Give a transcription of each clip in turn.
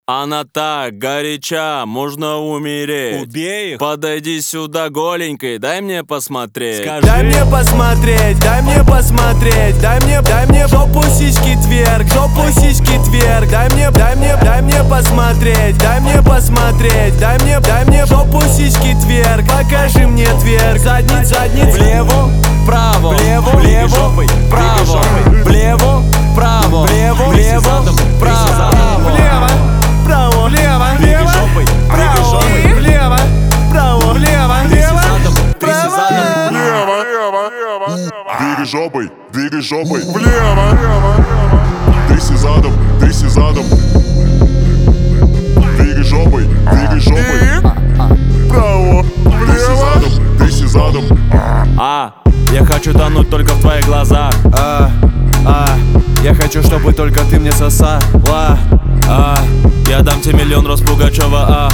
Она так горяча, можно умереть. Убей их. Подойди сюда голенькой, дай мне посмотреть. Скажи. Дай мне посмотреть, дай мне посмотреть. Дай мне жопу сиськи тверк, жопу сиськи тверк. Дай мне посмотреть, дай мне посмотреть. Дай мне жопу сиськи тверк. Покажи мне тверк. Задница, Влево, вправо, влево, влево, жопой, вправо, влево, вправо, влево, влево, вправо. влево, вправо, влево, Двигай жопой, двигай вправо, жопой. влево, вправо, влево, Тряси влево, задом, тряси задом. Двигай жопой, влево, тряси задом, двигай жопой, вправо, тряси задом. Я хочу тонуть только в твоих глазах. Я хочу, чтобы только ты мне сосала. Я дам тебе миллион роз Пугачева,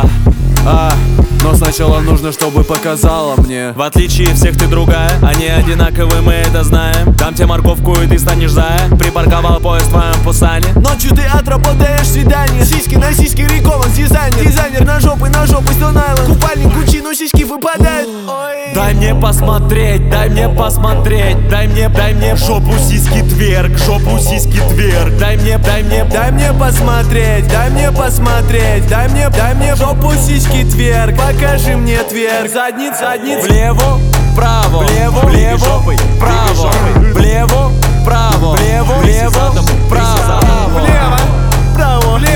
Но сначала нужно, чтобы показала мне. В отличие всех ты другая, они одинаковые, мы это знаем. Дам тебе морковку и ты станешь зая. Припарковал поезд в твоем Пусане. Ночью ты отработаешь свидание. Сиськи на сиськи Рикован, дизайнер. Дизайнер на жопы, Stone Island. Купальник Гуччи, но сиськи выпадают. Ой. Дай мне посмотреть, дай мне посмотреть. Дай мне жопу сиськи тверк, жопу сиськи тверк. Дай мне посмотреть, дай мне посмотреть. Дай мне жопу сиськи тверк. Покажи мне тверк. Задница, влево, вправо, влево, влево, жопой, вправо, двигай жопой. влево, вправо, влево, влево, задом, вправо. влево, вправо,